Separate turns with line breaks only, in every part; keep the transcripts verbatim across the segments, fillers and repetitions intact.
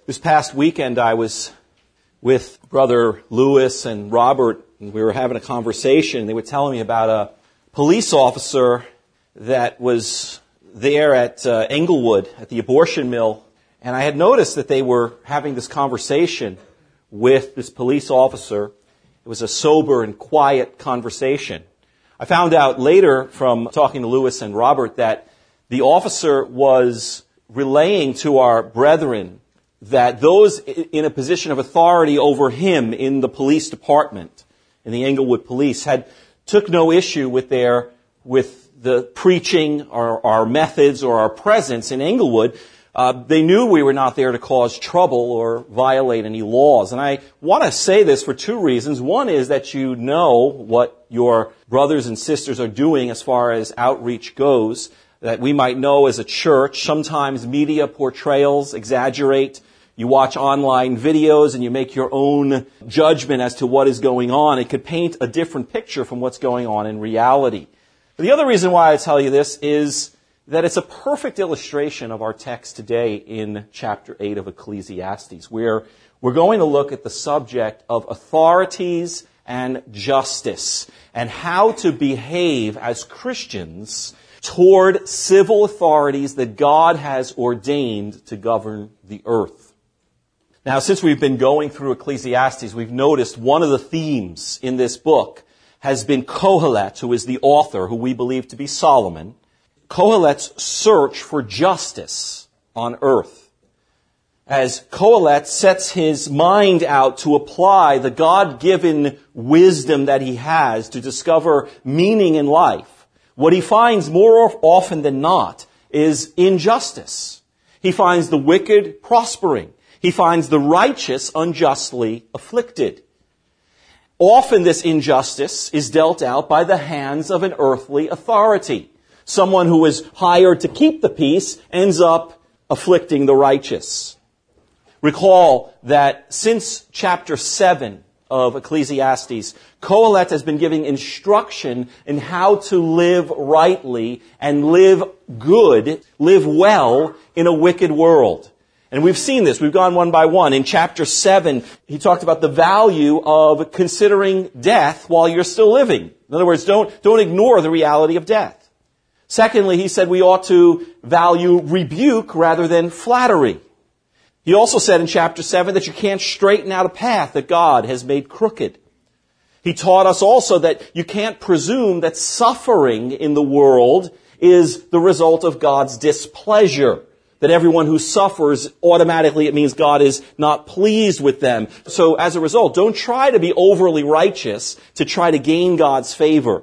This past weekend, I was with Brother Lewis and Robert, and we were having a conversation. They were telling me about a police officer that was there at uh, Englewood, at the abortion mill, and I had noticed that they were having this conversation with this police officer. It was a sober and quiet conversation. I found out later from talking to Lewis and Robert that the officer was relaying to our brethren that those in a position of authority over him in the police department, in the Englewood Police, had took no issue with their with the preaching or our methods or our presence in Englewood. Uh, they knew we were not there to cause trouble or violate any laws. And I want to say this for two reasons. One is that you know what your brothers and sisters are doing as far as outreach goes, that we might know as a church. Sometimes media portrayals exaggerate. You watch online videos and you make your own judgment as to what is going on. It could paint a different picture from what's going on in reality. But the other reason why I tell you this is that it's a perfect illustration of our text today in chapter eight of Ecclesiastes, where we're going to look at the subject of authorities and justice and how to behave as Christians toward civil authorities that God has ordained to govern the earth. Now, since we've been going through Ecclesiastes, we've noticed one of the themes in this book has been Kohelet, who is the author, who we believe to be Solomon, Kohelet's search for justice on earth. As Kohelet sets his mind out to apply the God-given wisdom that he has to discover meaning in life, what he finds more often than not is injustice. He finds the wicked prospering. He finds the righteous unjustly afflicted. Often this injustice is dealt out by the hands of an earthly authority. Someone who is hired to keep the peace ends up afflicting the righteous. Recall that since chapter seven of Ecclesiastes, Kohelet has been giving instruction in how to live rightly and live good, live well in a wicked world. And we've seen this. We've gone one by one. In chapter seven, he talked about the value of considering death while you're still living. In other words, don't, don't ignore the reality of death. Secondly, he said we ought to value rebuke rather than flattery. He also said in chapter seven that you can't straighten out a path that God has made crooked. He taught us also that you can't presume that suffering in the world is the result of God's displeasure. That everyone who suffers, automatically it means God is not pleased with them. So as a result, don't try to be overly righteous to try to gain God's favor.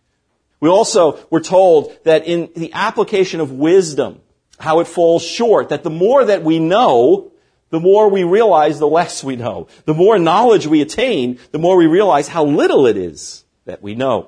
We also were told that in the application of wisdom, how it falls short, that the more that we know, the more we realize the less we know. The more knowledge we attain, the more we realize how little it is that we know.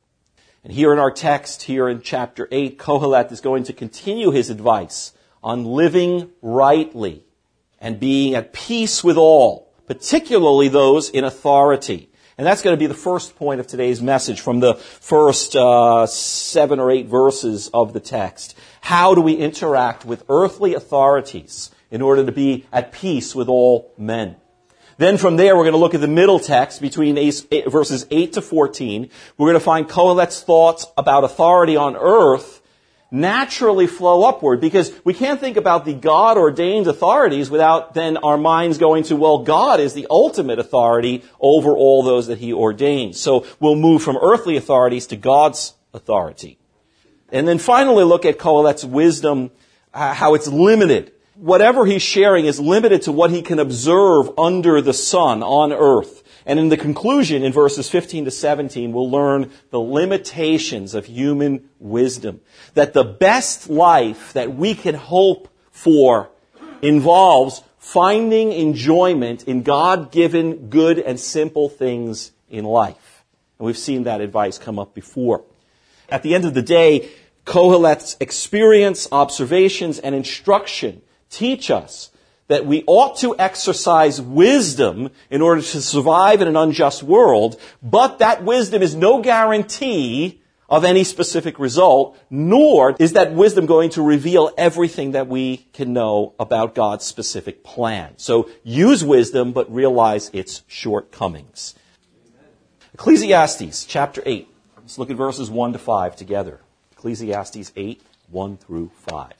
And here in our text, here in chapter eight, Kohelet is going to continue his advice on living rightly and being at peace with all, particularly those in authority. And that's going to be the first point of today's message from the first uh, seven or eight verses of the text. How do we interact with earthly authorities in order to be at peace with all men? Then from there, we're going to look at the middle text between eight, verses eight to fourteen. We're going to find Kohelet's thoughts about authority on earth naturally flow upward, because we can't think about the God-ordained authorities without then our minds going to, well, God is the ultimate authority over all those that he ordains. So we'll move from earthly authorities to God's authority. And then finally look at Kohelet's wisdom, uh, how it's limited. Whatever he's sharing is limited to what he can observe under the sun on earth. And in the conclusion, in verses fifteen to seventeen, we'll learn the limitations of human wisdom. That the best life that we can hope for involves finding enjoyment in God-given good and simple things in life. And we've seen that advice come up before. At the end of the day, Kohelet's experience, observations, and instruction teach us that we ought to exercise wisdom in order to survive in an unjust world, but that wisdom is no guarantee of any specific result, nor is that wisdom going to reveal everything that we can know about God's specific plan. So use wisdom, but realize its shortcomings. Ecclesiastes chapter eight. Let's look at verses one to five together. Ecclesiastes eight, one through five.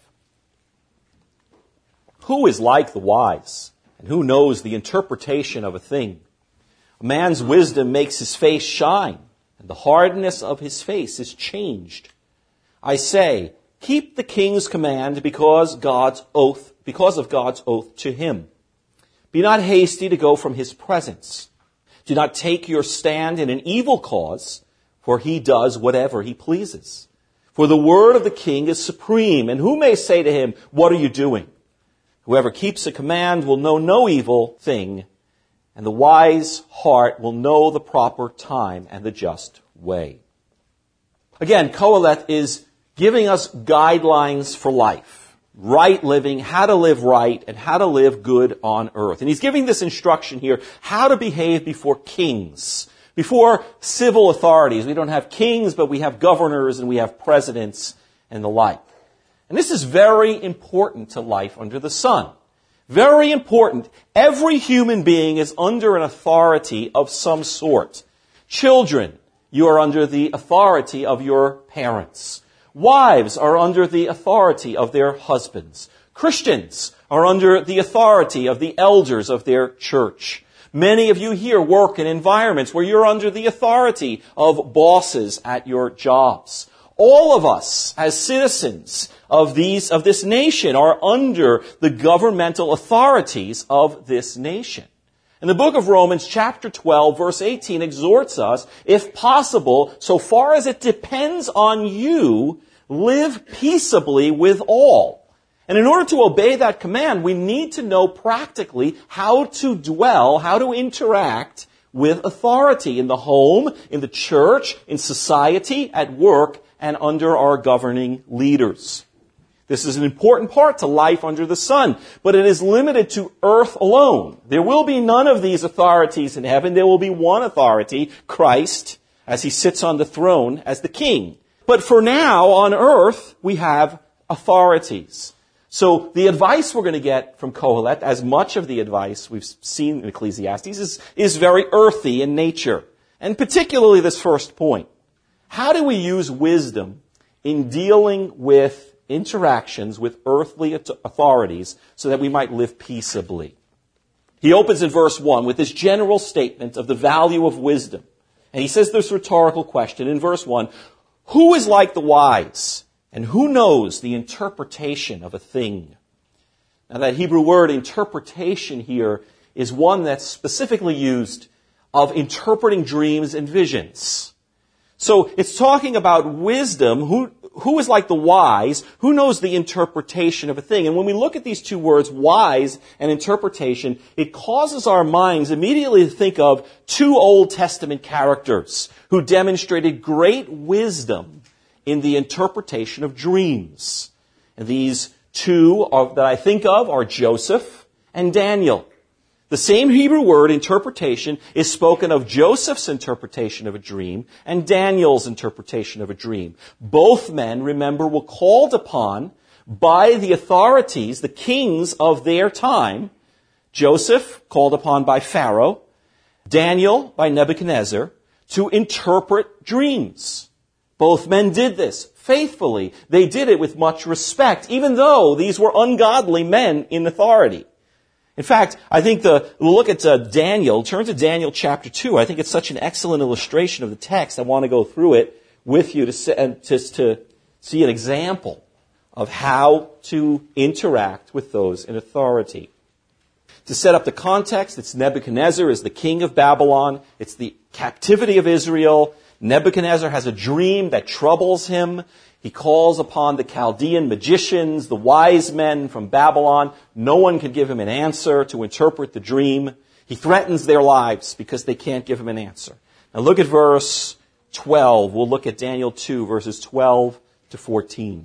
Who is like the wise, and who knows the interpretation of a thing? A man's wisdom makes his face shine, and the hardness of his face is changed. I say, keep the king's command because God's oath, because of God's oath to him. Be not hasty to go from his presence. Do not take your stand in an evil cause, for he does whatever he pleases. For the word of the king is supreme, and who may say to him, what are you doing? Whoever keeps a command will know no evil thing, and the wise heart will know the proper time and the just way. Again, Kohelet is giving us guidelines for life, right living, how to live right, and how to live good on earth. And he's giving this instruction here, how to behave before kings, before civil authorities. We don't have kings, but we have governors and we have presidents and the like. And this is very important to life under the sun. Very important. Every human being is under an authority of some sort. Children, you are under the authority of your parents. Wives are under the authority of their husbands. Christians are under the authority of the elders of their church. Many of you here work in environments where you're under the authority of bosses at your jobs. All of us, as citizens of these, of this nation, are under the governmental authorities of this nation. And the book of Romans, chapter twelve, verse eighteen, exhorts us, if possible, so far as it depends on you, live peaceably with all. And in order to obey that command, we need to know practically how to dwell, how to interact with authority in the home, in the church, in society, at work, and under our governing leaders. This is an important part to life under the sun, but it is limited to earth alone. There will be none of these authorities in heaven. There will be one authority, Christ, as he sits on the throne as the king. But for now, on earth, we have authorities. So the advice we're going to get from Kohelet, as much of the advice we've seen in Ecclesiastes, is, is very earthy in nature. And particularly this first point. How do we use wisdom in dealing with interactions with earthly authorities so that we might live peaceably? He opens in verse one with this general statement of the value of wisdom. And he says this rhetorical question in verse one, who is like the wise, and who knows the interpretation of a thing? Now that Hebrew word interpretation here is one that's specifically used of interpreting dreams and visions. So it's talking about wisdom, who, who is like the wise, who knows the interpretation of a thing. And when we look at these two words, wise and interpretation, it causes our minds immediately to think of two Old Testament characters who demonstrated great wisdom in the interpretation of dreams. And these two are, that I think of are Joseph and Daniel. The same Hebrew word, interpretation, is spoken of Joseph's interpretation of a dream and Daniel's interpretation of a dream. Both men, remember, were called upon by the authorities, the kings of their time. Joseph, called upon by Pharaoh. Daniel, by Nebuchadnezzar, to interpret dreams. Both men did this faithfully. They did it with much respect, even though these were ungodly men in authority. In fact, I think the, we'll look at uh, Daniel, turn to Daniel chapter two. I think it's such an excellent illustration of the text. I want to go through it with you to, see, uh, to, to see an example of how to interact with those in authority. To set up the context, it's Nebuchadnezzar is the king of Babylon. It's the captivity of Israel. Nebuchadnezzar has a dream that troubles him. He calls upon the Chaldean magicians, the wise men from Babylon. No one can give him an answer to interpret the dream. He threatens their lives because they can't give him an answer. Now look at verse twelve. We'll look at Daniel two, verses twelve to fourteen.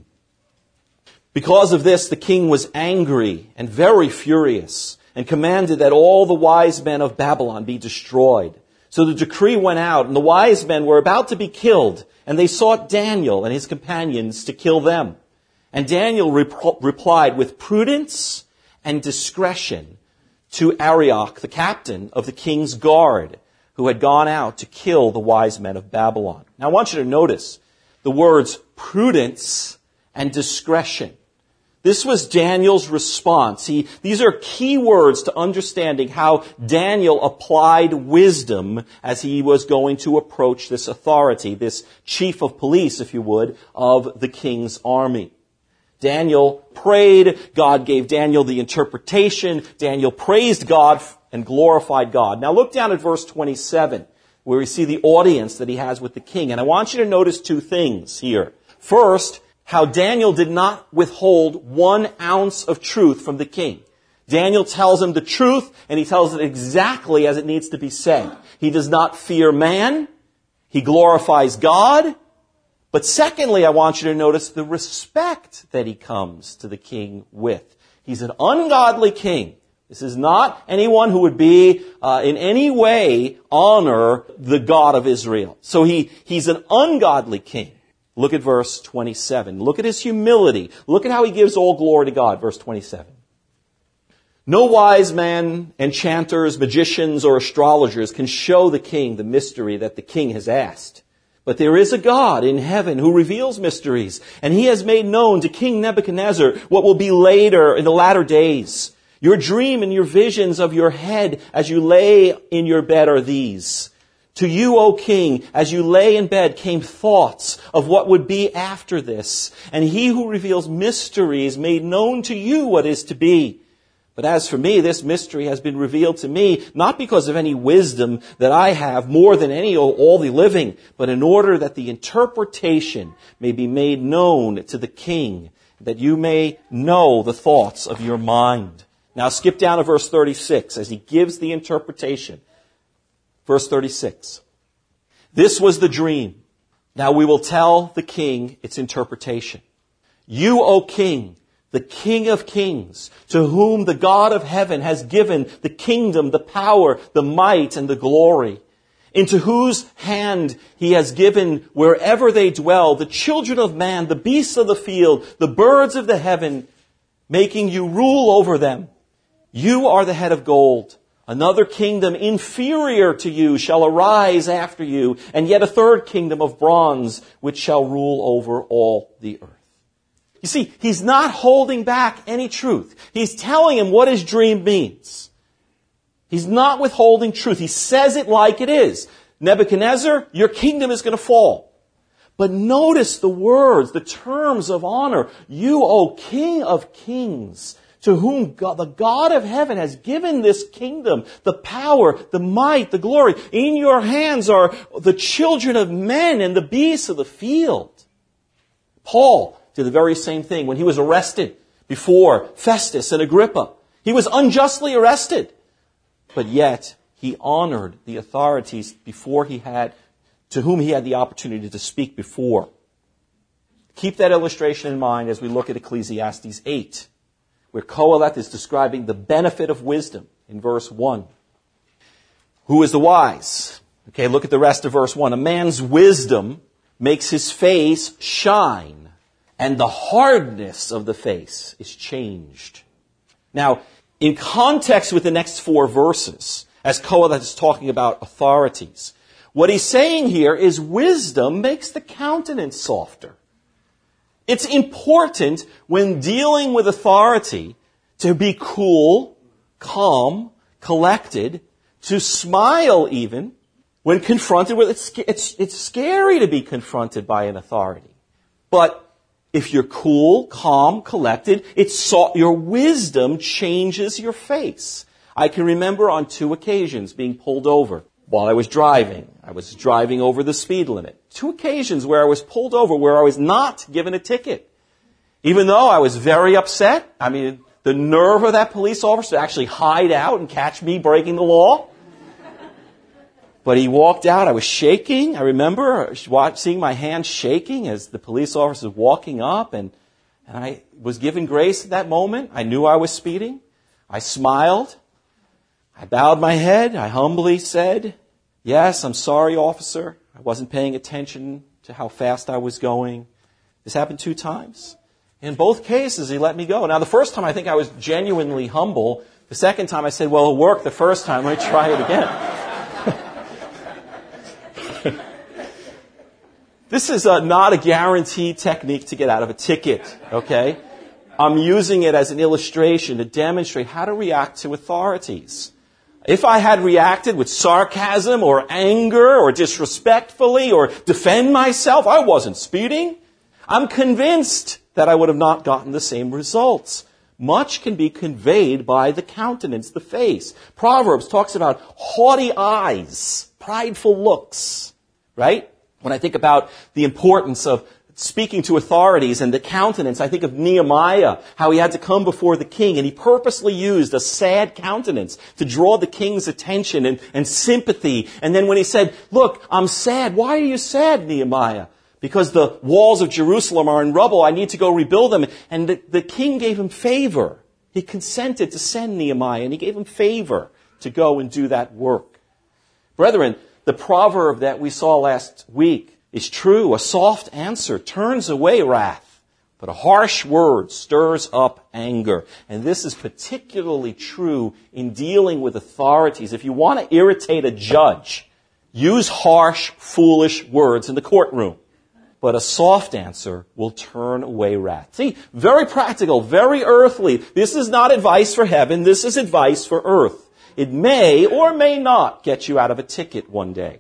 Because of this, the king was angry and very furious and commanded that all the wise men of Babylon be destroyed. So the decree went out, and the wise men were about to be killed, and they sought Daniel and his companions to kill them. And Daniel rep- replied with prudence and discretion to Arioch, the captain of the king's guard, who had gone out to kill the wise men of Babylon. Now I want you to notice the words prudence and discretion. This was Daniel's response. He, these are key words to understanding how Daniel applied wisdom as he was going to approach this authority, this chief of police, if you would, of the king's army. Daniel prayed. God gave Daniel the interpretation. Daniel praised God and glorified God. Now look down at verse twenty-seven, where we see the audience that he has with the king. And I want you to notice two things here. First, how Daniel did not withhold one ounce of truth from the king. Daniel tells him the truth, and he tells it exactly as it needs to be said. He does not fear man. He glorifies God. But secondly, I want you to notice the respect that he comes to the king with. He's an ungodly king. This is not anyone who would be uh, in any way honor the God of Israel. So he, he's an ungodly king. Look at verse twenty-seven. Look at his humility. Look at how he gives all glory to God. Verse twenty-seven. No wise man, enchanters, magicians, or astrologers can show the king the mystery that the king has asked. But there is a God in heaven who reveals mysteries, and he has made known to King Nebuchadnezzar what will be later in the latter days. Your dream and your visions of your head as you lay in your bed are these. To you, O king, as you lay in bed came thoughts of what would be after this. And he who reveals mysteries made known to you what is to be. But as for me, this mystery has been revealed to me, not because of any wisdom that I have more than any all the living, but in order that the interpretation may be made known to the king, that you may know the thoughts of your mind. Now skip down to verse thirty-six as he gives the interpretation. Verse thirty-six. This was the dream. Now we will tell the king its interpretation. You, O king, the King of kings, to whom the God of heaven has given the kingdom, the power, the might, and the glory, into whose hand he has given wherever they dwell, the children of man, the beasts of the field, the birds of the heaven, making you rule over them. You are the head of gold. Another kingdom inferior to you shall arise after you, and yet a third kingdom of bronze, which shall rule over all the earth. You see, he's not holding back any truth. He's telling him what his dream means. He's not withholding truth. He says it like it is. Nebuchadnezzar, your kingdom is going to fall. But notice the words, the terms of honor. You, O King of kings, to whom God, the God of heaven has given this kingdom, the power, the might, the glory. In your hands are the children of men and the beasts of the field. Paul did the very same thing when he was arrested before Festus and Agrippa. He was unjustly arrested, but yet he honored the authorities before he had, to whom he had the opportunity to speak before. Keep that illustration in mind as we look at Ecclesiastes eight, where Qoheleth is describing the benefit of wisdom in verse one. Who is the wise? Okay, look at the rest of verse one. A man's wisdom makes his face shine, and the hardness of the face is changed. Now, in context with the next four verses, as Qoheleth is talking about authorities, what he's saying here is wisdom makes the countenance softer. It's important when dealing with authority to be cool, calm, collected, to smile even when confronted with it. It's, it's scary to be confronted by an authority. But if you're cool, calm, collected, it's so, your wisdom changes your face. I can remember on two occasions being pulled over while I was driving. I was driving over the speed limit. Two occasions where I was pulled over where I was not given a ticket. Even though I was very upset. I mean, the nerve of that police officer to actually hide out and catch me breaking the law. But he walked out. I was shaking. I remember seeing my hands shaking as the police officer was walking up. And, and I was given grace at that moment. I knew I was speeding. I smiled. I bowed my head. I humbly said, Yes, I'm sorry, officer. I wasn't paying attention to how fast I was going. This happened two times. In both cases, he let me go. Now, the first time I think I was genuinely humble. The second time I said, well, it worked the first time. Let me try it again. This is uh, not a guaranteed technique to get out of a ticket, okay? I'm using it as an illustration to demonstrate how to react to authorities. If I had reacted with sarcasm or anger or disrespectfully or defend myself, I wasn't speeding. I'm convinced that I would have not gotten the same results. Much can be conveyed by the countenance, the face. Proverbs talks about haughty eyes, prideful looks, right? When I think about the importance of speaking to authorities and the countenance, I think of Nehemiah, how he had to come before the king, and he purposely used a sad countenance to draw the king's attention and, and sympathy. And then when he said, look, I'm sad. Why are you sad, Nehemiah? Because the walls of Jerusalem are in rubble. I need to go rebuild them. And the, the king gave him favor. He consented to send Nehemiah, and he gave him favor to go and do that work. Brethren, the proverb that we saw last week is true. A soft answer turns away wrath, but a harsh word stirs up anger. And this is particularly true in dealing with authorities. If you want to irritate a judge, use harsh, foolish words in the courtroom. But a soft answer will turn away wrath. See, very practical, very earthly. This is not advice for heaven. This is advice for earth. It may or may not get you out of a ticket one day.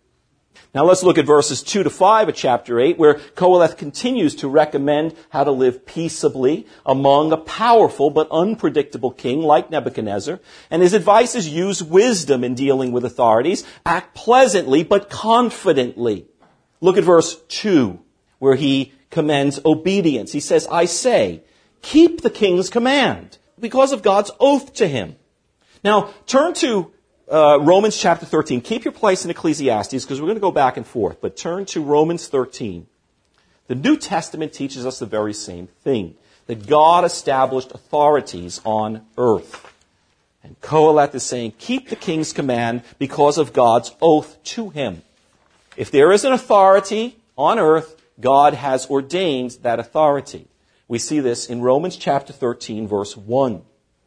Now let's look at verses two to five of chapter eight, where Qoheleth continues to recommend how to live peaceably among a powerful but unpredictable king like Nebuchadnezzar. And his advice is use wisdom in dealing with authorities. Act pleasantly but confidently. Look at verse two, where he commends obedience. He says, I say, keep the king's command because of God's oath to him. Now, turn to uh, Romans chapter thirteen. Keep your place in Ecclesiastes because we're going to go back and forth. But turn to Romans thirteen. The New Testament teaches us the very same thing, that God established authorities on earth. And Qoheleth is saying, keep the king's command because of God's oath to him. If there is an authority on earth, God has ordained that authority. We see this in Romans chapter thirteen, verse one.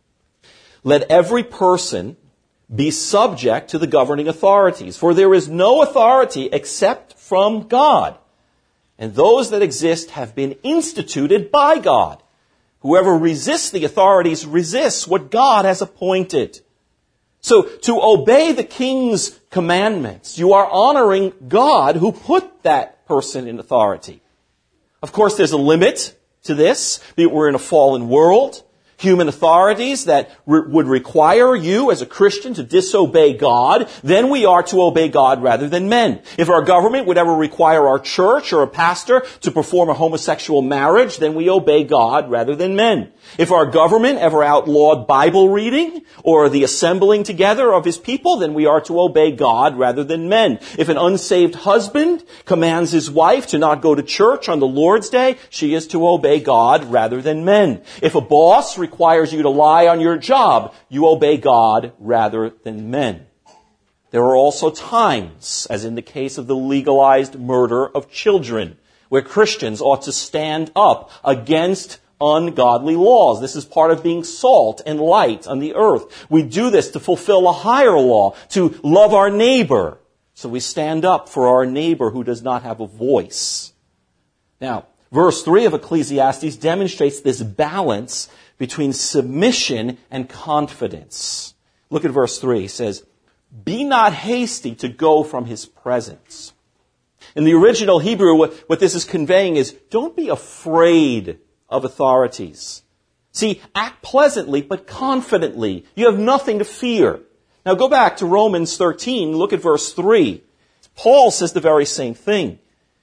Let every person be subject to the governing authorities, for there is no authority except from God, and those that exist have been instituted by God. Whoever resists the authorities resists what God has appointed. So, to obey the king's commandments, you are honoring God who put that person in authority. Of course, there's a limit to this. We're in a fallen world. Human authorities that re- would require you as a Christian to disobey God, then we are to obey God rather than men. If our government would ever require our church or a pastor to perform a homosexual marriage, then we obey God rather than men. If our government ever outlawed Bible reading or the assembling together of his people, then we are to obey God rather than men. If an unsaved husband commands his wife to not go to church on the Lord's Day, she is to obey God rather than men. If a boss requires you to lie on your job, you obey God rather than men. There are also times, as in the case of the legalized murder of children, where Christians ought to stand up against ungodly laws. This is part of being salt and light on the earth. We do this to fulfill a higher law, to love our neighbor. So we stand up for our neighbor who does not have a voice. Now, verse three of Ecclesiastes demonstrates this balance between submission and confidence. Look at verse three. It says, be not hasty to go from his presence. In the original Hebrew, what, what this is conveying is, don't be afraid of authorities. See, act pleasantly but confidently. You have nothing to fear. Now go back to Romans thirteen, look at verse three. Paul says the very same thing.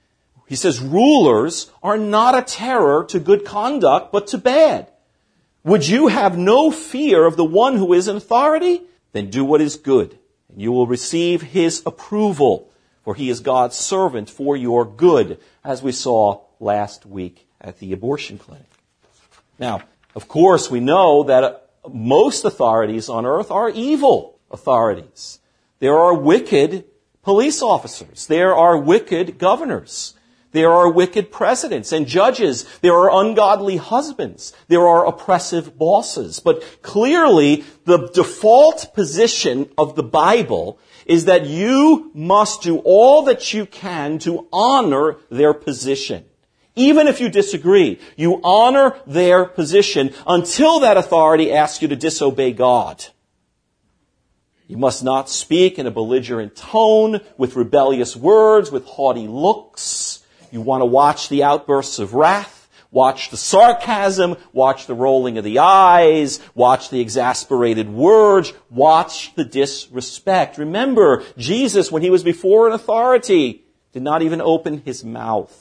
He says, rulers are not a terror to good conduct, but to bad. Would you have no fear of the one who is in authority? Then do what is good, and you will receive his approval, for he is God's servant for your good, as we saw last week at the abortion clinic. Now, of course, we know that most authorities on earth are evil authorities. There are wicked police officers. There are wicked governors. There are wicked presidents and judges. There are ungodly husbands. There are oppressive bosses. But clearly, the default position of the Bible is that you must do all that you can to honor their position. Even if you disagree, you honor their position until that authority asks you to disobey God. You must not speak in a belligerent tone, with rebellious words, with haughty looks. You want to watch the outbursts of wrath, watch the sarcasm, watch the rolling of the eyes, watch the exasperated words, watch the disrespect. Remember, Jesus, when he was before an authority, did not even open his mouth.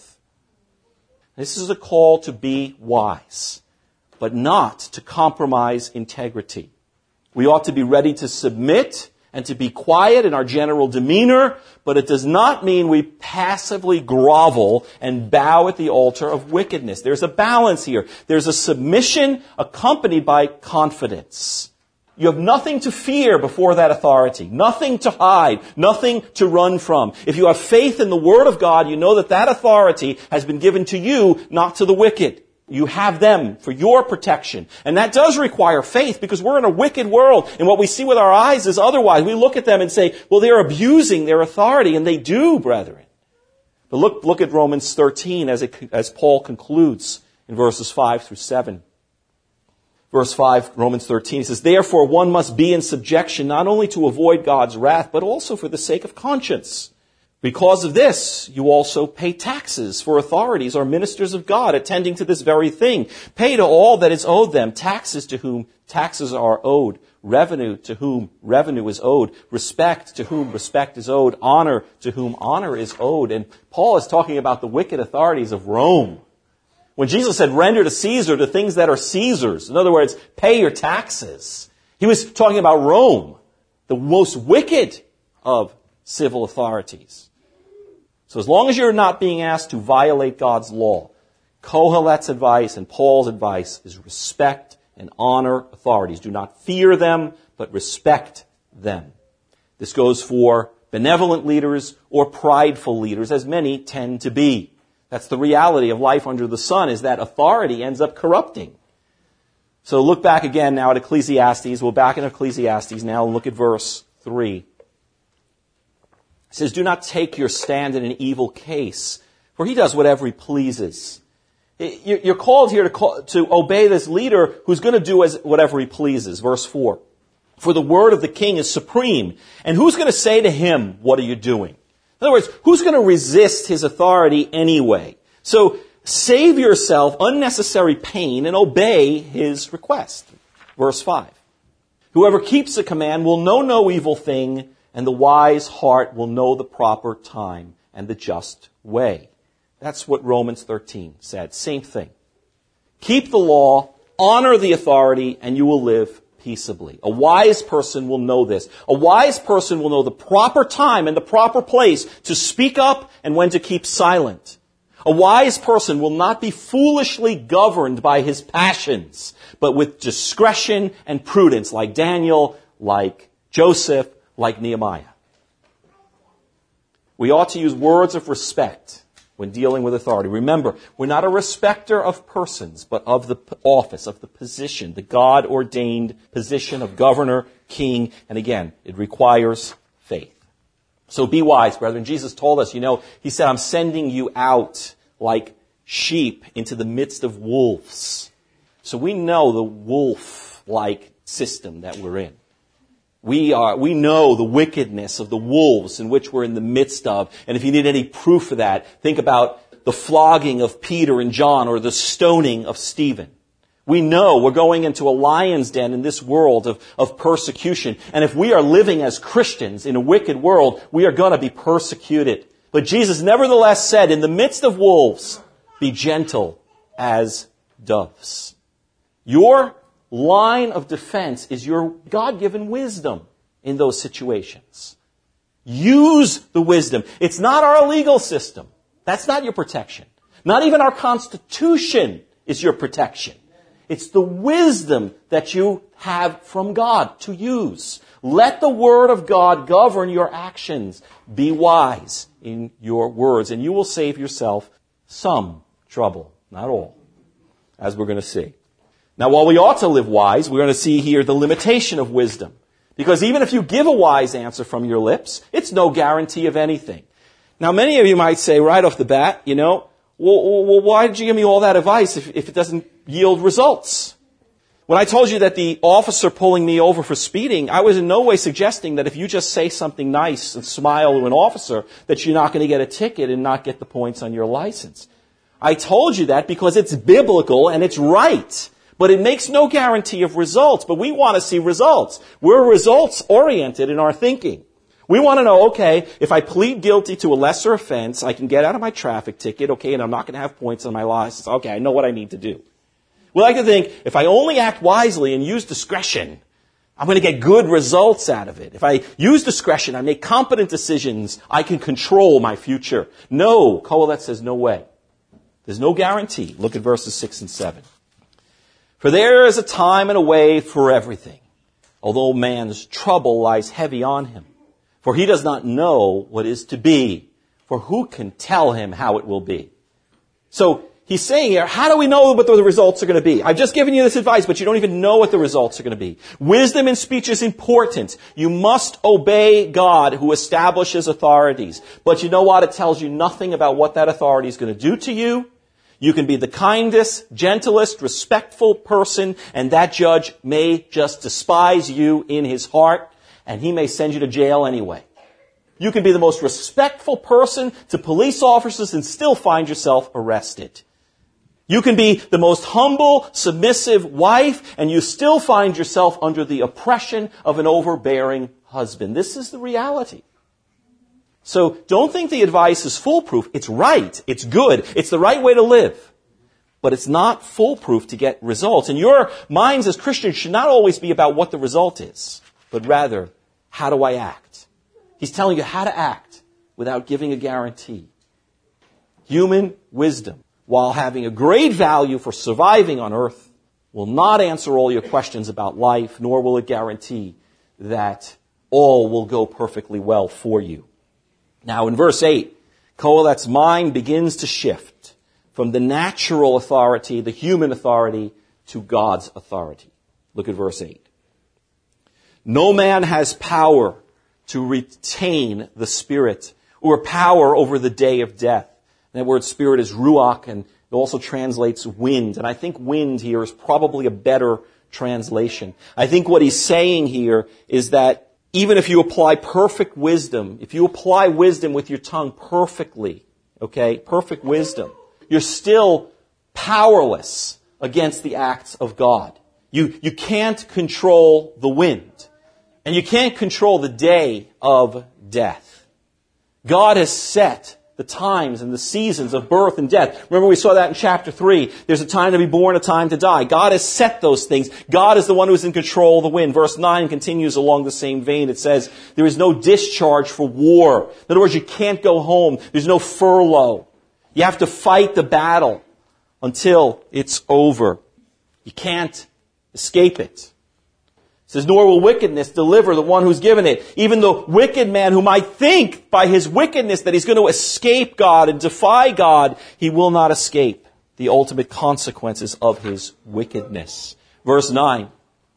This is a call to be wise, but not to compromise integrity. We ought to be ready to submit and to be quiet in our general demeanor, but it does not mean we passively grovel and bow at the altar of wickedness. There's a balance here. There's a submission accompanied by confidence. You have nothing to fear before that authority, nothing to hide, nothing to run from. If you have faith in the Word of God, you know that that authority has been given to you, not to the wicked. You have them for your protection. And that does require faith, because we're in a wicked world, and what we see with our eyes is otherwise. We look at them and say, well, they're abusing their authority, and they do, brethren. But look, look at Romans thirteen as, it, as Paul concludes in verses five through seven. Verse five, Romans thirteen, he says, therefore one must be in subjection, not only to avoid God's wrath, but also for the sake of conscience. Because of this, you also pay taxes, for authorities are ministers of God, attending to this very thing. Pay to all that is owed them, taxes to whom taxes are owed, revenue to whom revenue is owed, respect to whom respect is owed, honor to whom honor is owed. And Paul is talking about the wicked authorities of Rome. When Jesus said, render to Caesar the things that are Caesar's, in other words, pay your taxes, he was talking about Rome, the most wicked of civil authorities. So as long as you're not being asked to violate God's law, Kohelet's advice and Paul's advice is respect and honor authorities. Do not fear them, but respect them. This goes for benevolent leaders or prideful leaders, as many tend to be. That's the reality of life under the sun, is that authority ends up corrupting. So look back again now at Ecclesiastes. We're back in Ecclesiastes now and look at verse three. It says, do not take your stand in an evil case, for he does whatever he pleases. You're called here to, call, to obey this leader who's going to do as whatever he pleases. Verse four. For the word of the king is supreme, and who's going to say to him, what are you doing? In other words, who's going to resist his authority anyway? So save yourself unnecessary pain and obey his request. Verse five. Whoever keeps the command will know no evil thing, and the wise heart will know the proper time and the just way. That's what Romans thirteen said. Same thing. Keep the law, honor the authority, and you will live peaceably. A wise person will know this. A wise person will know the proper time and the proper place to speak up and when to keep silent. A wise person will not be foolishly governed by his passions, but with discretion and prudence, like Daniel, like Joseph, like Nehemiah. We ought to use words of respect when dealing with authority. Remember, we're not a respecter of persons, but of the office, of the position, the God-ordained position of governor, king, and again, it requires faith. So be wise, brethren. Jesus told us, you know, he said, I'm sending you out like sheep into the midst of wolves. So we know the wolf-like system that we're in. We are, we know the wickedness of the wolves in which we're in the midst of. And if you need any proof of that, think about the flogging of Peter and John or the stoning of Stephen. We know we're going into a lion's den in this world of, of persecution. And if we are living as Christians in a wicked world, we are going to be persecuted. But Jesus nevertheless said, in the midst of wolves, be gentle as doves. Your line of defense is your God-given wisdom in those situations. Use the wisdom. It's not our legal system. That's not your protection. Not even our Constitution is your protection. It's the wisdom that you have from God to use. Let the word of God govern your actions. Be wise in your words, and you will save yourself some trouble. Not all, as we're going to see. Now, while we ought to live wise, we're going to see here the limitation of wisdom. Because even if you give a wise answer from your lips, it's no guarantee of anything. Now, many of you might say right off the bat, you know, well, well why did you give me all that advice if, if it doesn't yield results? When I told you that the officer pulling me over for speeding, I was in no way suggesting that if you just say something nice and smile to an officer, that you're not going to get a ticket and not get the points on your license. I told you that because it's biblical and it's right. But it makes no guarantee of results. But we want to see results. We're results-oriented in our thinking. We want to know, okay, if I plead guilty to a lesser offense, I can get out of my traffic ticket, okay, and I'm not going to have points on my license. Okay, I know what I need to do. We like to think, if I only act wisely and use discretion, I'm going to get good results out of it. If I use discretion, I make competent decisions, I can control my future. No, Kohelet says no way. There's no guarantee. Look at verses six and seven. For there is a time and a way for everything, although man's trouble lies heavy on him. For he does not know what is to be, for who can tell him how it will be? So he's saying here, how do we know what the results are going to be? I've just given you this advice, but you don't even know what the results are going to be. Wisdom in speech is important. You must obey God who establishes authorities. But you know what? It tells you nothing about what that authority is going to do to you. You can be the kindest, gentlest, respectful person, and that judge may just despise you in his heart, and he may send you to jail anyway. You can be the most respectful person to police officers and still find yourself arrested. You can be the most humble, submissive wife, and you still find yourself under the oppression of an overbearing husband. This is the reality. So don't think the advice is foolproof. It's right. It's good. It's the right way to live. But it's not foolproof to get results. And your minds as Christians should not always be about what the result is, but rather, how do I act? He's telling you how to act without giving a guarantee. Human wisdom, while having a great value for surviving on earth, will not answer all your questions about life, nor will it guarantee that all will go perfectly well for you. Now, in verse eight, Kohelet's mind begins to shift from the natural authority, the human authority, to God's authority. Look at verse eight. No man has power to retain the spirit or power over the day of death. And that word spirit is ruach, and it also translates wind. And I think wind here is probably a better translation. I think what he's saying here is that even if you apply perfect wisdom, if you apply wisdom with your tongue perfectly, okay, perfect wisdom, you're still powerless against the acts of God. You, you can't control the wind. And you can't control the day of death. God has set the times and the seasons of birth and death. Remember we saw that in chapter three. There's a time to be born, a time to die. God has set those things. God is the one who is in control of the wind. Verse nine continues along the same vein. It says, there is no discharge for war. In other words, you can't go home. There's no furlough. You have to fight the battle until it's over. You can't escape it. It says, nor will wickedness deliver the one who's given it. Even the wicked man who might think by his wickedness that he's going to escape God and defy God, he will not escape the ultimate consequences of his wickedness. Verse nine.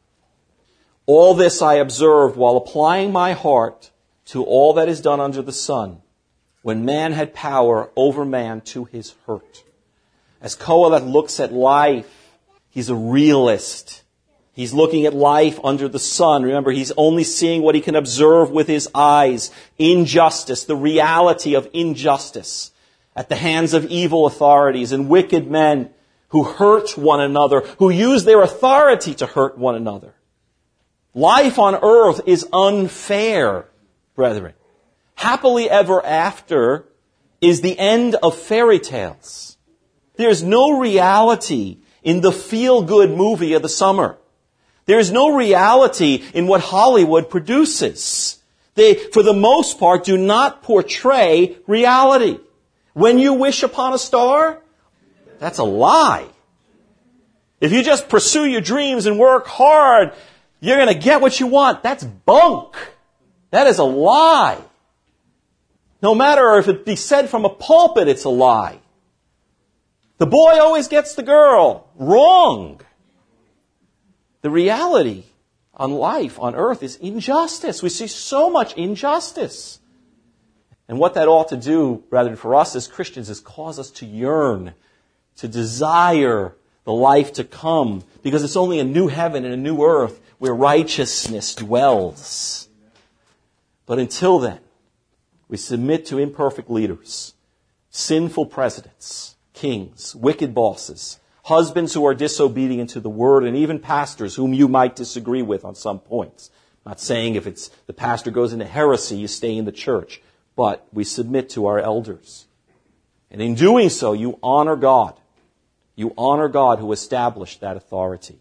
All this I observed while applying my heart to all that is done under the sun, when man had power over man to his hurt. As Kohelet looks at life, he's a realist. He's looking at life under the sun. Remember, he's only seeing what he can observe with his eyes. Injustice, the reality of injustice at the hands of evil authorities and wicked men who hurt one another, who use their authority to hurt one another. Life on earth is unfair, brethren. Happily ever after is the end of fairy tales. There's no reality in the feel-good movie of the summer. There is no reality in what Hollywood produces. They, for the most part, do not portray reality. When you wish upon a star, that's a lie. If you just pursue your dreams and work hard, You're going to get what you want. That's bunk. That is a lie. No matter if it be said from a pulpit, it's a lie. The boy always gets the girl. Wrong. The reality on life, on earth, is injustice. We see so much injustice. And what that ought to do, rather for us as Christians, is cause us to yearn, to desire the life to come, because it's only a new heaven and a new earth where righteousness dwells. But until then, we submit to imperfect leaders, sinful presidents, kings, wicked bosses, husbands who are disobedient to the word, and even pastors whom you might disagree with on some points. I'm not saying if it's the pastor goes into heresy, you stay in the church, but we submit to our elders. And in doing so, you honor God. You honor God who established that authority.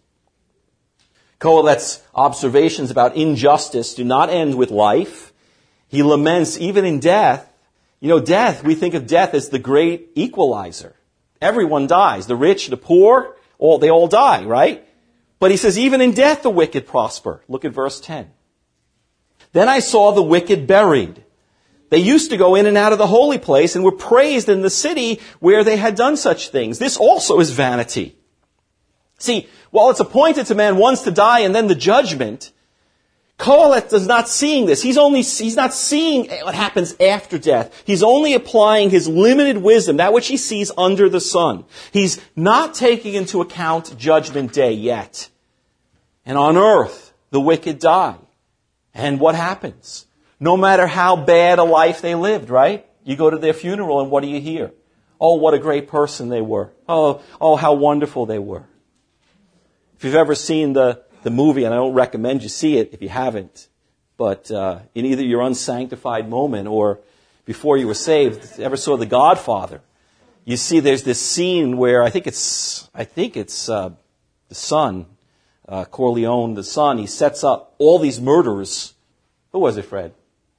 Kohelet's observations about injustice do not end with life. He laments even in death. You know, death, we think of death as the great equalizer. Everyone dies. The rich, the poor, all they all die, right? But he says, even in death the wicked prosper. Look at verse ten. Then I saw the wicked buried. They used to go in and out of the holy place and were praised in the city where they had done such things. This also is vanity. See, while it's appointed to man once to die and then the judgment, Kohelet is not seeing this. He's only, he's not seeing what happens after death. He's only applying his limited wisdom, that which he sees under the sun. He's not taking into account judgment day yet. And on earth, the wicked die. And what happens? No matter how bad a life they lived, right? You go to their funeral and what do you hear? Oh, what a great person they were. Oh, oh, how wonderful they were. If you've ever seen the The movie, and I don't recommend you see it if you haven't, but uh, in either your unsanctified moment or before you were saved, if you ever saw The Godfather, you see there's this scene where I think it's I think it's uh, the son, uh, Corleone, the son, he sets up all these murderers. Who was it, Fred?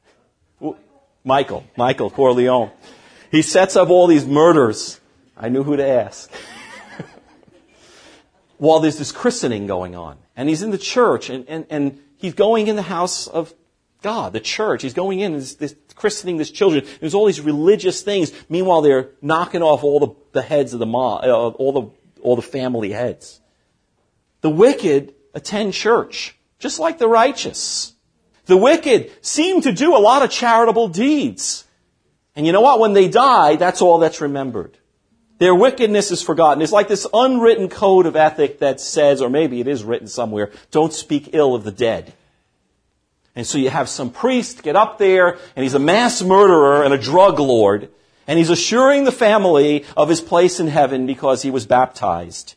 Michael, Michael Corleone. He sets up all these murders. I knew who to ask. While there's this christening going on. And he's in the church, and, and, and he's going in the house of God, the church. He's going in, and this, this, christening these children. There's all these religious things. Meanwhile, they're knocking off all the, the heads of the mom, uh, all the all the family heads. The wicked attend church, just like the righteous. The wicked seem to do a lot of charitable deeds. And you know what? When they die, that's all that's remembered. Their wickedness is forgotten. It's like this unwritten code of ethic that says, or maybe it is written somewhere, don't speak ill of the dead. And so you have some priest get up there, and he's a mass murderer and a drug lord, and he's assuring the family of his place in heaven because he was baptized.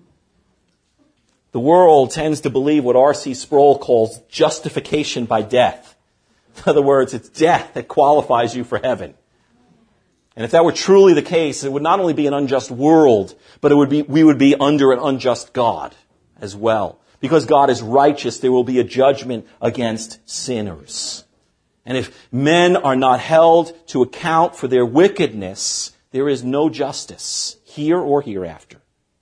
The world tends to believe what R C Sproul calls justification by death. In other words, it's death that qualifies you for heaven. And if that were truly the case, it would not only be an unjust world, but it would be, we would be under an unjust God as well. Because God is righteous, there will be a judgment against sinners. And if men are not held to account for their wickedness, there is no justice here or hereafter.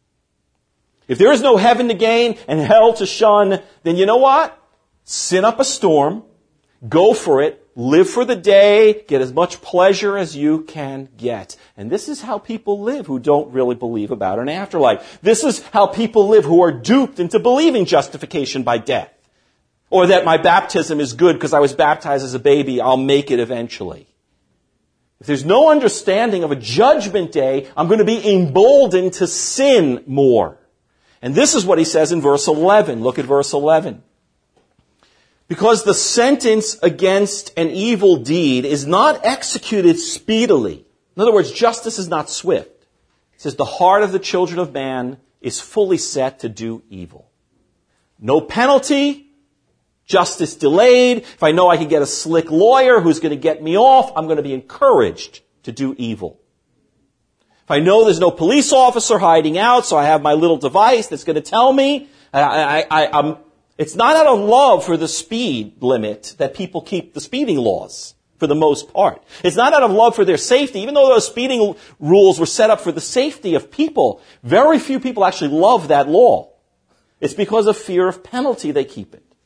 If there is no heaven to gain and hell to shun, then you know what? Sin up a storm, go for it, live for the day, get as much pleasure as you can get. And this is how people live who don't really believe about an afterlife. This is how people live who are duped into believing justification by death. Or that my baptism is good because I was baptized as a baby, I'll make it eventually. If there's no understanding of a judgment day, I'm going to be emboldened to sin more. And this is what he says in verse eleven. Look at verse eleven. Because the sentence against an evil deed is not executed speedily. In other words, justice is not swift. It says the heart of the children of man is fully set to do evil. No penalty, justice delayed. If I know I can get a slick lawyer who's going to get me off, I'm going to be encouraged to do evil. If I know there's no police officer hiding out, so I have my little device that's going to tell me, I, I, I, I'm It's not out of love for the speed limit that people keep the speeding laws, for the most part. It's not out of love for their safety. Even though those speeding rules were set up for the safety of people, very few people actually love that law. It's because of fear of penalty they keep it.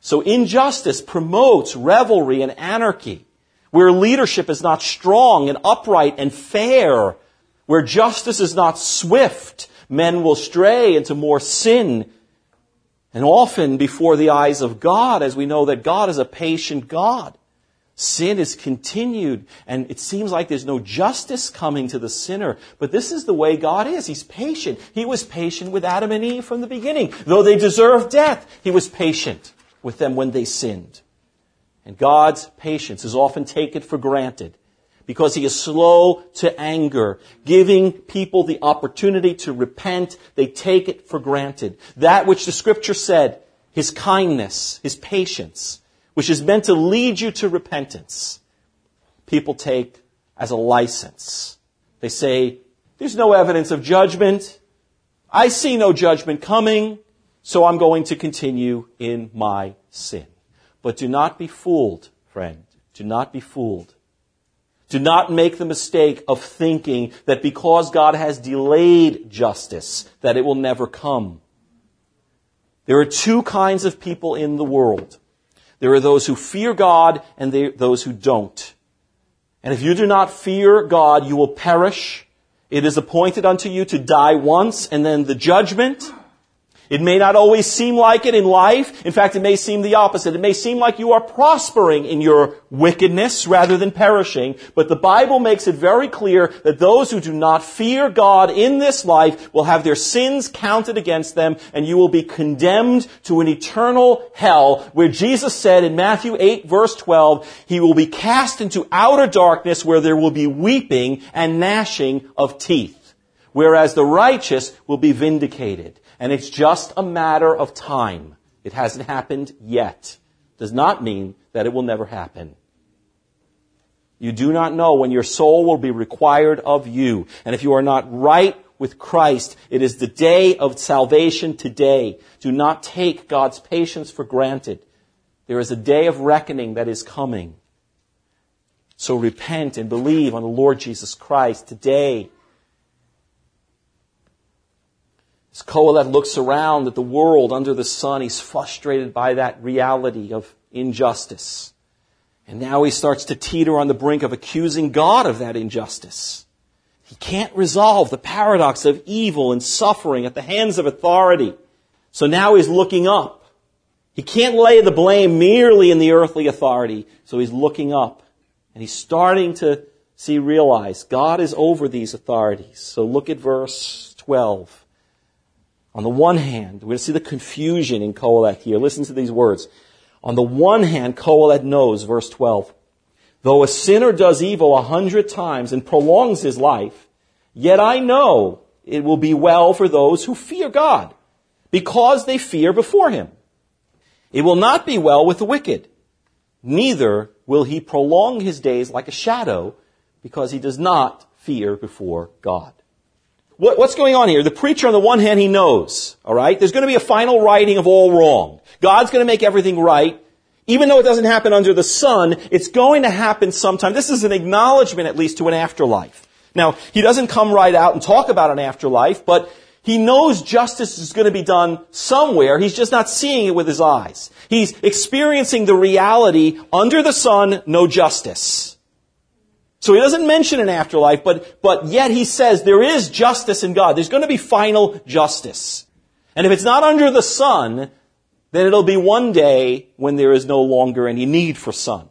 So injustice promotes revelry and anarchy. Where leadership is not strong and upright and fair, where justice is not swift, men will stray into more sin. And often before the eyes of God, as we know that God is a patient God. Sin is continued, and it seems like there's no justice coming to the sinner. But this is the way God is. He's patient. He was patient with Adam and Eve from the beginning. Though they deserved death, He was patient with them when they sinned. And God's patience is often taken for granted because He is slow to anger, giving people the opportunity to repent. They take it for granted. That which the Scripture said, His kindness, His patience, which is meant to lead you to repentance, people take as a license. They say, there's no evidence of judgment. I see no judgment coming, so I'm going to continue in my sin. But do not be fooled, friend. Do not be fooled. Do not make the mistake of thinking that because God has delayed justice, that it will never come. There are two kinds of people in the world. There are those who fear God and those who don't. And if you do not fear God, you will perish. It is appointed unto you to die once and then the judgment. It may not always seem like it in life. In fact, it may seem the opposite. It may seem like you are prospering in your wickedness rather than perishing. But the Bible makes it very clear that those who do not fear God in this life will have their sins counted against them, and you will be condemned to an eternal hell, where Jesus said in Matthew eight, verse twelve, He will be cast into outer darkness where there will be weeping and gnashing of teeth, whereas the righteous will be vindicated. And it's just a matter of time. It hasn't happened yet. Does not mean that it will never happen. You do not know when your soul will be required of you. And if you are not right with Christ, it is the day of salvation today. Do not take God's patience for granted. There is a day of reckoning that is coming. So repent and believe on the Lord Jesus Christ today. As Kohelet looks around at the world under the sun, he's frustrated by that reality of injustice. And now he starts to teeter on the brink of accusing God of that injustice. He can't resolve the paradox of evil and suffering at the hands of authority. So now he's looking up. He can't lay the blame merely in the earthly authority. So he's looking up. And he's starting to see, realize God is over these authorities. So look at verse twelve. On the one hand, we're going to see the confusion in Kohelet here. Listen to these words. On the one hand, Kohelet knows, verse twelve, though a sinner does evil a hundred times and prolongs his life, yet I know it will be well for those who fear God, because they fear before Him. It will not be well with the wicked, neither will he prolong his days like a shadow, because he does not fear before God. What's going on here? The preacher, on the one hand, he knows, all right? There's going to be a final righting of all wrong. God's going to make everything right. Even though it doesn't happen under the sun, it's going to happen sometime. This is an acknowledgement, at least, to an afterlife. Now, he doesn't come right out and talk about an afterlife, but he knows justice is going to be done somewhere. He's just not seeing it with his eyes. He's experiencing the reality, under the sun, no justice. So he doesn't mention an afterlife, but, but yet he says there is justice in God. There's going to be final justice. And if it's not under the sun, then it'll be one day when there is no longer any need for sun.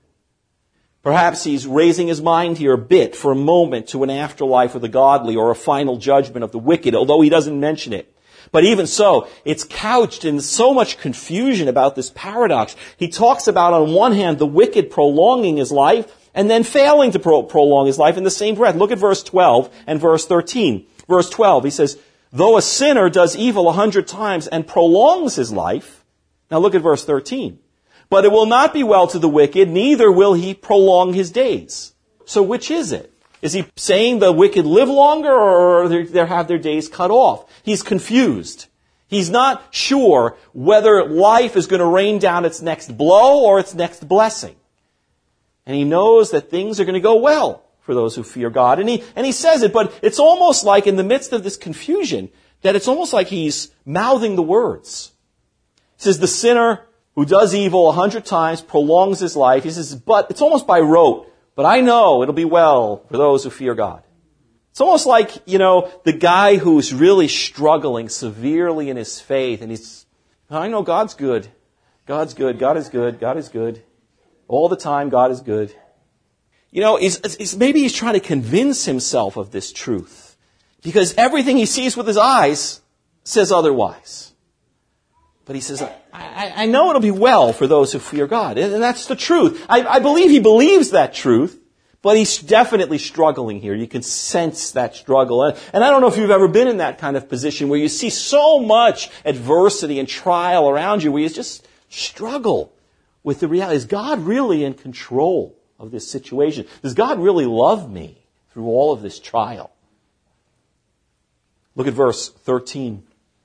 Perhaps he's raising his mind here a bit for a moment to an afterlife of the godly or a final judgment of the wicked, although he doesn't mention it. But even so, it's couched in so much confusion about this paradox. He talks about, on one hand, the wicked prolonging his life, and then failing to pro- prolong his life in the same breath. Look at verse twelve and verse thirteen. Verse twelve, he says, though a sinner does evil a hundred times and prolongs his life. Now look at verse thirteen. But it will not be well to the wicked, neither will he prolong his days. So which is it? Is he saying the wicked live longer, or they have their days cut off? He's confused. He's not sure whether life is going to rain down its next blow or its next blessing. And he knows that things are going to go well for those who fear God. And he, and he says it, but it's almost like in the midst of this confusion, that it's almost like he's mouthing the words. He says, the sinner who does evil a hundred times, prolongs his life. He says, but it's almost by rote. But I know it'll be well for those who fear God. It's almost like, you know, the guy who's really struggling severely in his faith, and he's, I know God's good. God's good. God is good. God is good. All the time, God is good. You know, he's, he's, maybe he's trying to convince himself of this truth, because everything he sees with his eyes says otherwise. But he says, I, I know it'll be well for those who fear God. And that's the truth. I, I believe he believes that truth, but he's definitely struggling here. You can sense that struggle. And, and I don't know if you've ever been in that kind of position where you see so much adversity and trial around you where you just struggle with the reality. Is God really in control of this situation? Does God really love me through all of this trial? Look at verse thirteen.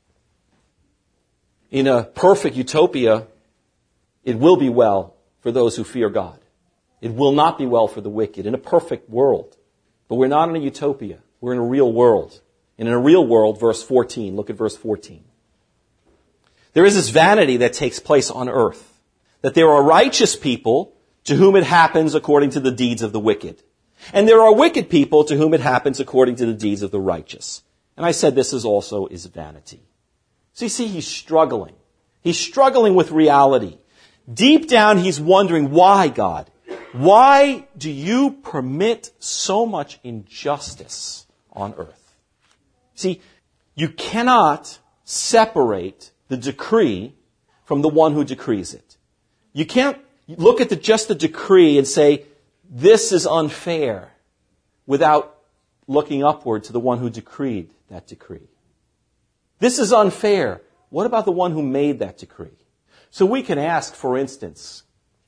In a perfect utopia, it will be well for those who fear God. It will not be well for the wicked in a perfect world. But we're not in a utopia. We're in a real world. And in a real world, verse fourteen, look at verse fourteen. There is this vanity that takes place on earth, that there are righteous people to whom it happens according to the deeds of the wicked. And there are wicked people to whom it happens according to the deeds of the righteous. And I said this is also is vanity. So you see, he's struggling. He's struggling with reality. Deep down, he's wondering, why, God? Why do you permit so much injustice on earth? See, you cannot separate the decree from the one who decrees it. You can't look at the, just the decree and say, this is unfair, without looking upward to the one who decreed that decree. This is unfair. What about the one who made that decree? So we can ask, for instance,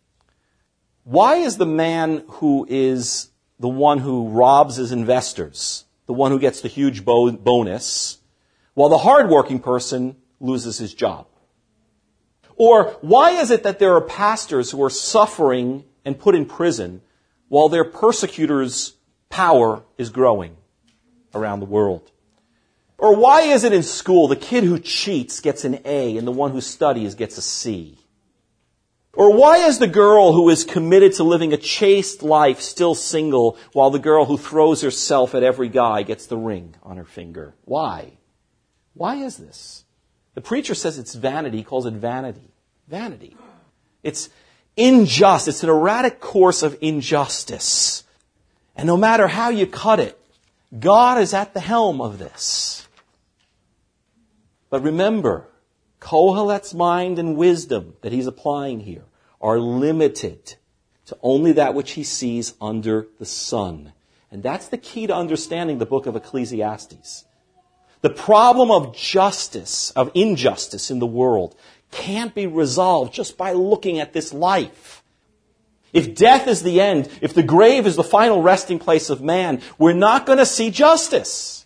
why is the man who is the one who robs his investors, the one who gets the huge bo- bonus, while the hardworking person loses his job? Or why is it that there are pastors who are suffering and put in prison while their persecutors' power is growing around the world? Or why is it in school the kid who cheats gets an A and the one who studies gets a C? Or why is the girl who is committed to living a chaste life still single while the girl who throws herself at every guy gets the ring on her finger? Why? Why is this? The preacher says it's vanity. He calls it vanity. Vanity. It's unjust. It's an erratic course of injustice. And no matter how you cut it, God is at the helm of this. But remember, Kohelet's mind and wisdom that he's applying here are limited to only that which he sees under the sun. And that's the key to understanding the book of Ecclesiastes. The problem of justice, of injustice in the world, can't be resolved just by looking at this life. If death is the end, if the grave is the final resting place of man, we're not going to see justice.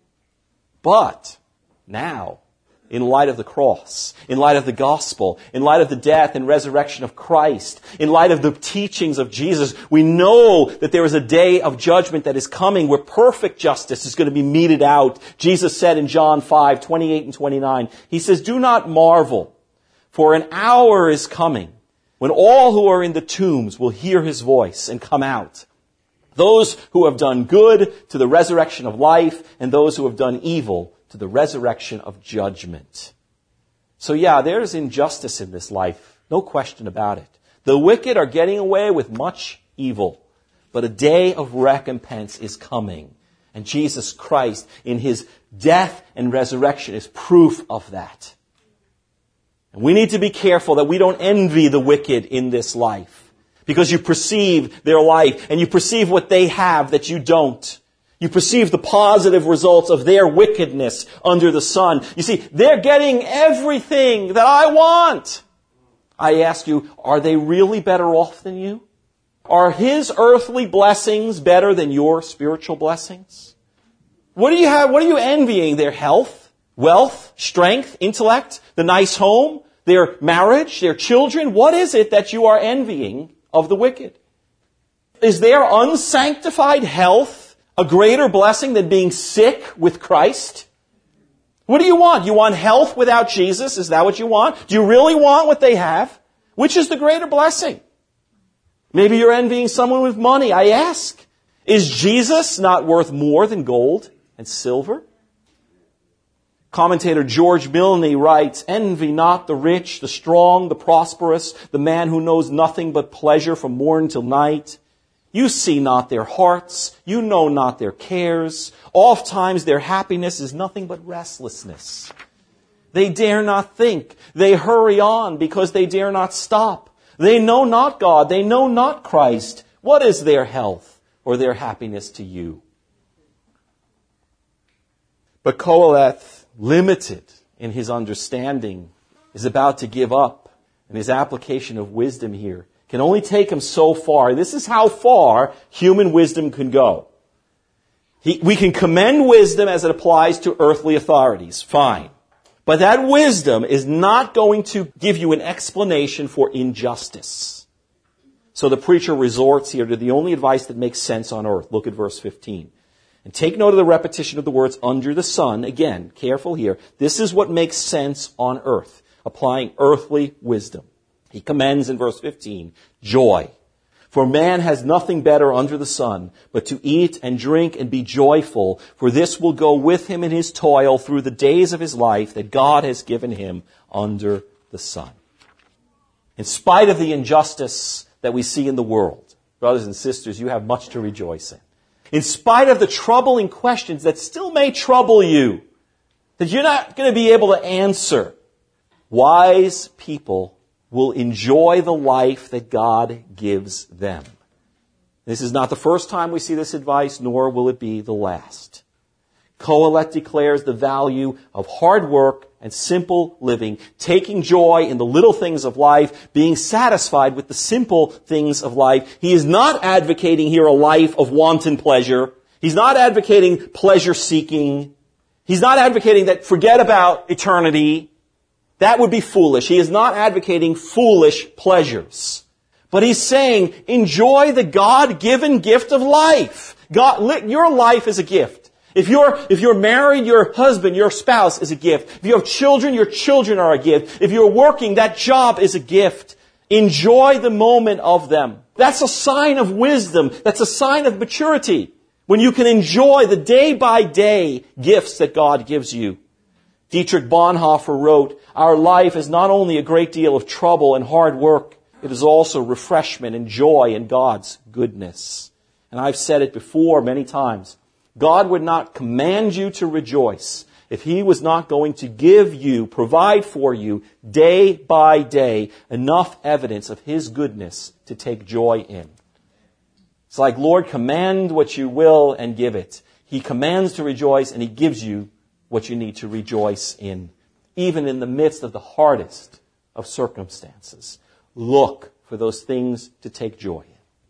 But now, in light of the cross, in light of the gospel, in light of the death and resurrection of Christ, in light of the teachings of Jesus, we know that there is a day of judgment that is coming where perfect justice is going to be meted out. Jesus said in John five, twenty-eight and twenty-nine, he says, do not marvel, for an hour is coming when all who are in the tombs will hear his voice and come out. Those who have done good to the resurrection of life, and those who have done evil to the resurrection of judgment. So yeah, there's injustice in this life. No question about it. The wicked are getting away with much evil. But a day of recompense is coming. And Jesus Christ, in his death and resurrection, is proof of that. And we need to be careful that we don't envy the wicked in this life. Because you perceive their life and you perceive what they have that you don't. You perceive the positive results of their wickedness under the sun. You see, they're getting everything that I want. I ask you, are they really better off than you? Are his earthly blessings better than your spiritual blessings? What do you have? What are you envying? Their health, wealth, strength, intellect, the nice home, their marriage, their children? What is it that you are envying of the wicked? Is their unsanctified health a greater blessing than being sick with Christ? What do you want? You want health without Jesus? Is that what you want? Do you really want what they have? Which is the greater blessing? Maybe you're envying someone with money. I ask, is Jesus not worth more than gold and silver? Commentator George Milne writes, envy not the rich, the strong, the prosperous, the man who knows nothing but pleasure from morn till night. You see not their hearts, you know not their cares. Oft times their happiness is nothing but restlessness. They dare not think. They hurry on because they dare not stop. They know not God. They know not Christ. What is their health or their happiness to you? But Qoheleth, limited in his understanding, is about to give up. And his application of wisdom here can only take him so far. This is how far human wisdom can go. He, we can commend wisdom as it applies to earthly authorities. Fine. But that wisdom is not going to give you an explanation for injustice. So the preacher resorts here to the only advice that makes sense on earth. Look at verse fifteen. And take note of the repetition of the words under the sun. Again, careful here. This is what makes sense on earth, applying earthly wisdom. He commends in verse fifteen, joy. For man has nothing better under the sun, but to eat and drink and be joyful, for this will go with him in his toil through the days of his life that God has given him under the sun. In spite of the injustice that we see in the world, brothers and sisters, you have much to rejoice in. In spite of the troubling questions that still may trouble you, that you're not going to be able to answer, wise people will enjoy the life that God gives them. This is not the first time we see this advice, nor will it be the last. Qoheleth declares the value of hard work and simple living, taking joy in the little things of life, being satisfied with the simple things of life. He is not advocating here a life of wanton pleasure. He's not advocating pleasure seeking. He's not advocating that forget about eternity. That would be foolish. He is not advocating foolish pleasures. But he's saying, enjoy the God-given gift of life. God, your life is a gift. If you're, if you're married, your husband, your spouse is a gift. If you have children, your children are a gift. If you're working, that job is a gift. Enjoy the moment of them. That's a sign of wisdom. That's a sign of maturity. When you can enjoy the day-by-day gifts that God gives you. Dietrich Bonhoeffer wrote, our life is not only a great deal of trouble and hard work, it is also refreshment and joy in God's goodness. And I've said it before many times. God would not command you to rejoice if He was not going to give you, provide for you, day by day, enough evidence of His goodness to take joy in. It's like, Lord, command what you will and give it. He commands to rejoice and He gives you what you need to rejoice in, even in the midst of the hardest of circumstances. Look for those things to take joy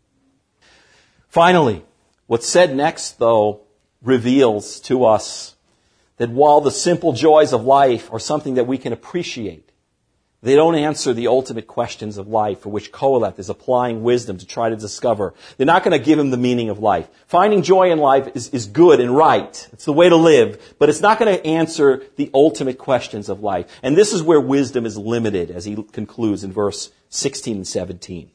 in. Finally, what's said next, though, reveals to us that while the simple joys of life are something that we can appreciate, they don't answer the ultimate questions of life for which Qoheleth is applying wisdom to try to discover. They're not going to give him the meaning of life. Finding joy in life is, is good and right. It's the way to live. But it's not going to answer the ultimate questions of life. And this is where wisdom is limited, as he concludes in verse sixteen and seventeen.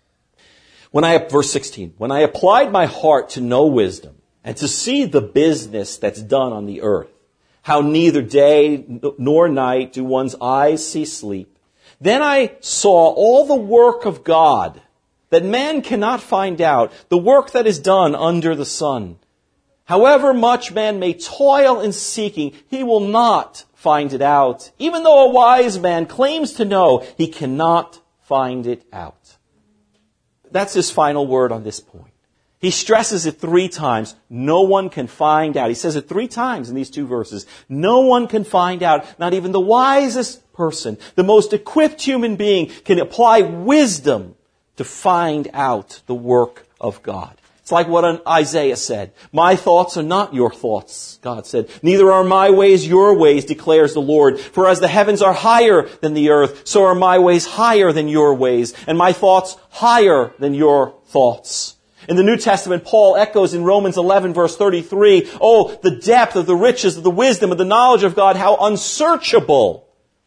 When I, verse sixteen, when I applied my heart to know wisdom and to see the business that's done on the earth, how neither day nor night do one's eyes see sleep. Then I saw all the work of God that man cannot find out, the work that is done under the sun. However much man may toil in seeking, he will not find it out. Even though a wise man claims to know, he cannot find it out. That's his final word on this point. He stresses it three times. No one can find out. He says it three times in these two verses. No one can find out. Not even the wisest person, the most equipped human being, can apply wisdom to find out the work of God. It's like what Isaiah said. My thoughts are not your thoughts, God said. Neither are my ways your ways, declares the Lord. For as the heavens are higher than the earth, so are my ways higher than your ways, and my thoughts higher than your thoughts. In the New Testament, Paul echoes in Romans eleven, verse thirty-three, oh, the depth of the riches of the wisdom of the knowledge of God, how unsearchable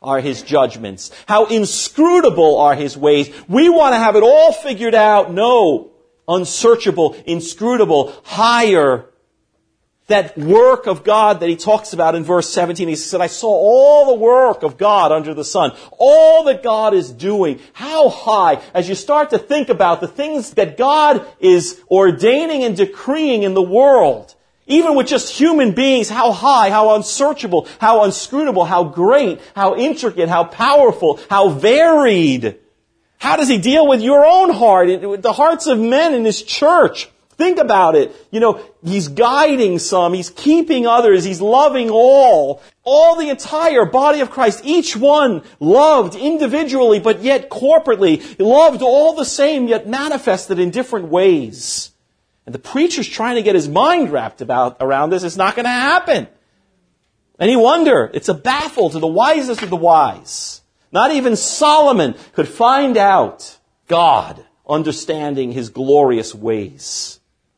are his judgments. How inscrutable are his ways. We want to have it all figured out. No. Unsearchable, inscrutable, higher. That work of God that he talks about in verse seventeen. He said, I saw all the work of God under the sun. All that God is doing. How high, as you start to think about the things that God is ordaining and decreeing in the world, even with just human beings, how high, how unsearchable, how inscrutable, how great, how intricate, how powerful, how varied. How does he deal with your own heart, with the hearts of men in his church? Think about it. You know, he's guiding some, he's keeping others, he's loving all. All the entire body of Christ, each one loved individually, but yet corporately. Loved all the same, yet manifested in different ways. And the preacher's trying to get his mind wrapped about around this. It's not going to happen. Any wonder? It's a baffle to the wisest of the wise. Not even Solomon could find out God understanding his glorious ways.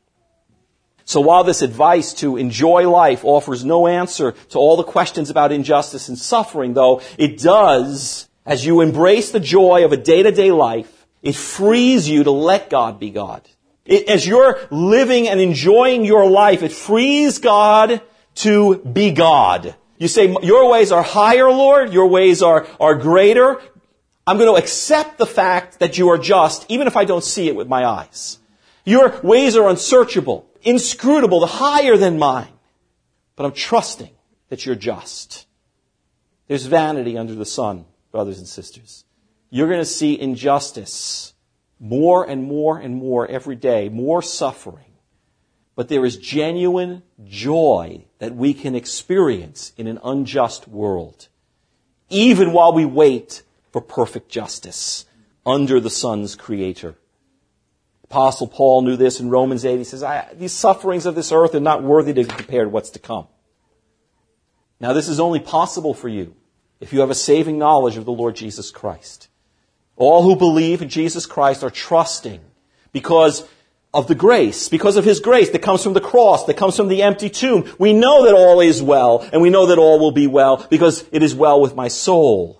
So while this advice to enjoy life offers no answer to all the questions about injustice and suffering, though, it does, as you embrace the joy of a day-to-day life, it frees you to let God be God. It, as you're living and enjoying your life, it frees God to be God. You say, your ways are higher, Lord. Your ways are, are greater. I'm going to accept the fact that you are just, even if I don't see it with my eyes. Your ways are unsearchable, inscrutable, higher than mine. But I'm trusting that you're just. There's vanity under the sun, brothers and sisters. You're going to see injustice more and more and more every day, more suffering. But there is genuine joy that we can experience in an unjust world, even while we wait for perfect justice under the sun's creator. Apostle Paul knew this in Romans eight. He says, I, these sufferings of this earth are not worthy to be compared to what's to come. Now, this is only possible for you if you have a saving knowledge of the Lord Jesus Christ. All who believe in Jesus Christ are trusting because of the grace, because of his grace that comes from the cross, that comes from the empty tomb. We know that all is well, and we know that all will be well because it is well with my soul.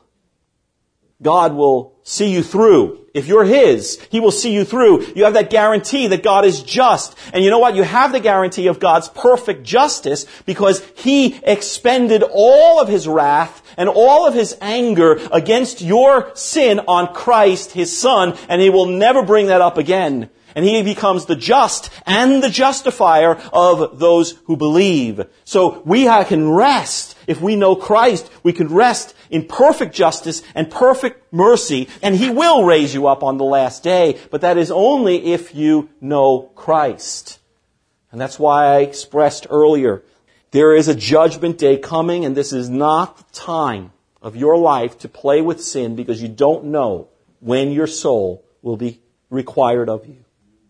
God will see you through. If you're his, he will see you through. You have that guarantee that God is just. And you know what? You have the guarantee of God's perfect justice because he expended all of his wrath and all of his anger against your sin on Christ, his son, and he will never bring that up again. And he becomes the just and the justifier of those who believe. So we can rest. If we know Christ, we can rest in perfect justice and perfect mercy. And he will raise you up on the last day. But that is only if you know Christ. And that's why I expressed earlier, there is a judgment day coming, and this is not the time of your life to play with sin because you don't know when your soul will be required of you.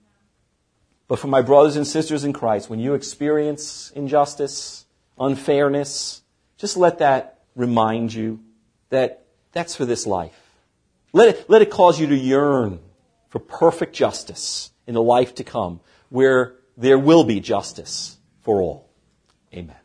But for my brothers and sisters in Christ, when you experience injustice, unfairness, just let that remind you that that's for this life. Let it, let it cause you to yearn for perfect justice in the life to come, where there will be justice for all. Amen.